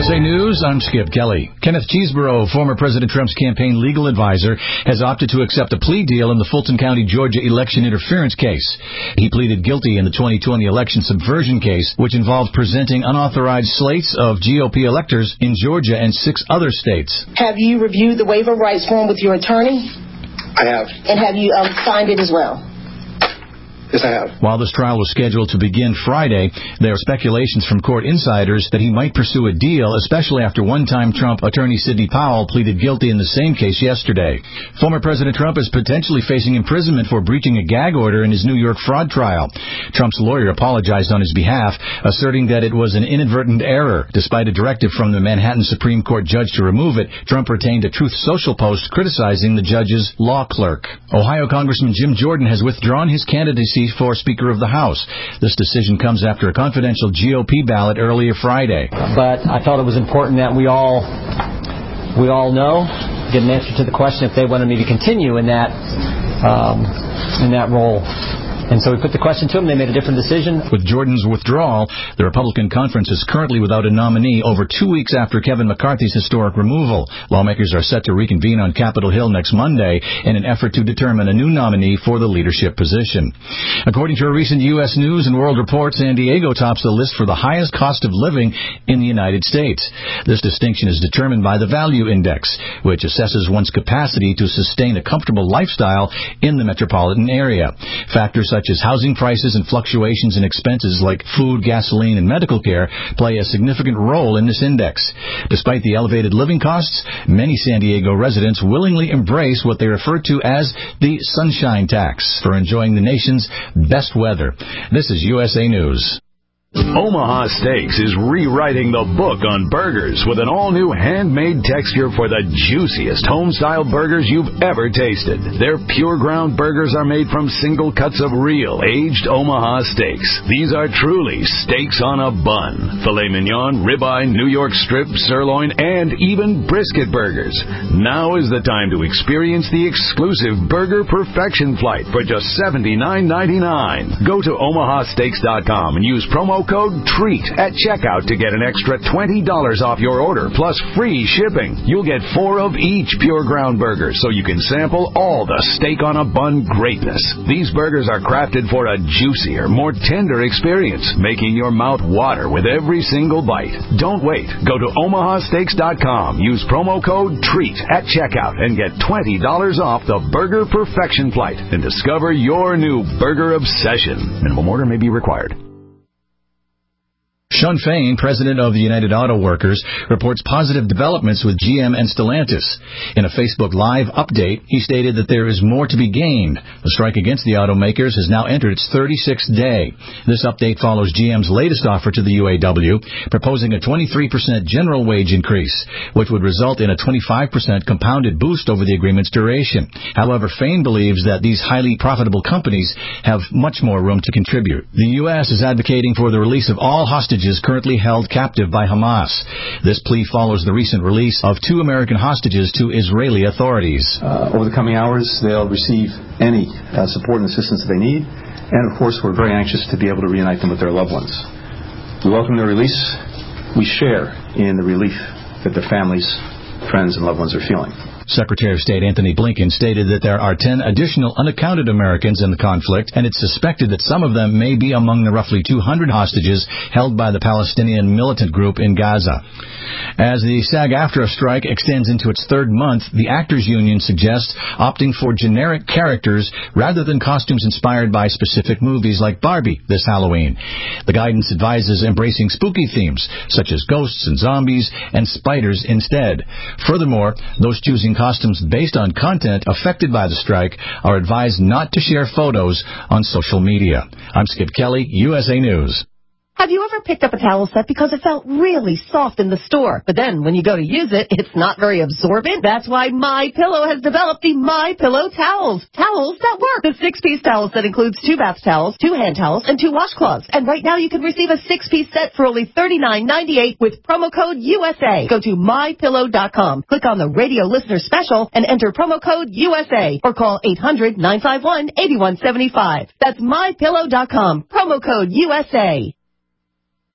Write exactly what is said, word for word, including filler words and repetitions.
U S A News, I'm Skip Kelly. Kenneth Cheeseborough, former President Trump's campaign legal advisor, has opted to accept a plea deal in the Fulton County, Georgia election interference case. He pleaded guilty in the twenty twenty election subversion case, which involved presenting unauthorized slates of G O P electors in Georgia and six other states. Have you reviewed the waiver rights form with your attorney? I have. And have you um, signed it as well? Yes, I have. While this trial was scheduled to begin Friday, there are speculations from court insiders that he might pursue a deal, especially after one-time Trump attorney Sidney Powell pleaded guilty in the same case yesterday. Former President Trump is potentially facing imprisonment for breaching a gag order in his New York fraud trial. Trump's lawyer apologized on his behalf, asserting that it was an inadvertent error. Despite a directive from the Manhattan Supreme Court judge to remove it, Trump retained a Truth Social post criticizing the judge's law clerk. Ohio Congressman Jim Jordan has withdrawn his candidacy for Speaker of the House. This decision comes after a confidential G O P ballot earlier Friday. But I thought it was important that we all we all know, get an answer to the question if they wanted me to continue in that um, in that role. And so we put the question to them. They made a different decision. With Jordan's withdrawal, the Republican conference is currently without a nominee over two weeks after Kevin McCarthy's historic removal. Lawmakers are set to reconvene on Capitol Hill next Monday in an effort to determine a new nominee for the leadership position. According to a recent U S News and World Report, San Diego tops the list for the highest cost of living in the United States. This distinction is determined by the Value Index, which assesses one's capacity to sustain a comfortable lifestyle in the metropolitan area. Factors such as housing prices and fluctuations in expenses like food, gasoline, and medical care play a significant role in this index. Despite the elevated living costs, many San Diego residents willingly embrace what they refer to as the sunshine tax for enjoying the nation's best weather. This is U S A News. Omaha Steaks is rewriting the book on burgers with an all-new handmade texture for the juiciest home-style burgers you've ever tasted. Their pure ground burgers are made from single cuts of real, aged Omaha steaks. These are truly steaks on a bun. Filet mignon, ribeye, New York strip, sirloin, and even brisket burgers. Now is the time to experience the exclusive Burger Perfection Flight for just seventy-nine ninety-nine. Go to omaha steaks dot com and use promo code TREAT at checkout to get an extra twenty dollars off your order, plus free shipping. You'll get four of each pure ground burger, so you can sample all the steak on a bun greatness. These burgers are crafted for a juicier, more tender experience, making your mouth water with every single bite. Don't wait. Go to omaha steaks dot com, use promo code TREAT at checkout, and get twenty dollars off the Burger Perfection Flight and discover your new burger obsession. Minimum order may be required. Sean Fain, president of the United Auto Workers, reports positive developments with G M and Stellantis. In a Facebook Live update, he stated that there is more to be gained. The strike against the automakers has now entered its thirty-sixth day. This update follows G M's latest offer to the U A W, proposing a twenty-three percent general wage increase, which would result in a twenty-five percent compounded boost over the agreement's duration. However, Fain believes that these highly profitable companies have much more room to contribute. The U S is advocating for the release of all hostages currently held captive by Hamas. This plea follows the recent release of two American hostages to Israeli authorities. Uh, over the coming hours, they'll receive any uh, support and assistance that they need, and of course, we're very anxious to be able to reunite them with their loved ones. We welcome their release. We share in the relief that their families, friends, and loved ones are feeling. Secretary of State Anthony Blinken stated that there are ten additional unaccounted Americans in the conflict, and it's suspected that some of them may be among the roughly two hundred hostages held by the Palestinian militant group in Gaza. As the SAG-AFTRA strike extends into its third month, the Actors Union suggests opting for generic characters rather than costumes inspired by specific movies like Barbie this Halloween. The guidance advises embracing spooky themes, such as ghosts and zombies and spiders instead. Furthermore, those choosing costumes based on content affected by the strike are advised not to share photos on social media. I'm Skip Kelly, U S A News. Have you ever picked up a towel set because it felt really soft in the store, but then when you go to use it, it's not very absorbent? That's why MyPillow has developed the MyPillow towels. Towels that work. The six-piece towel set includes two bath towels, two hand towels, and two washcloths. And right now you can receive a six-piece set for only thirty-nine ninety-eight with promo code U S A. Go to my pillow dot com, click on the radio listener special, and enter promo code U S A, or call eight hundred nine five one eight one seven five. That's my pillow dot com, promo code U S A.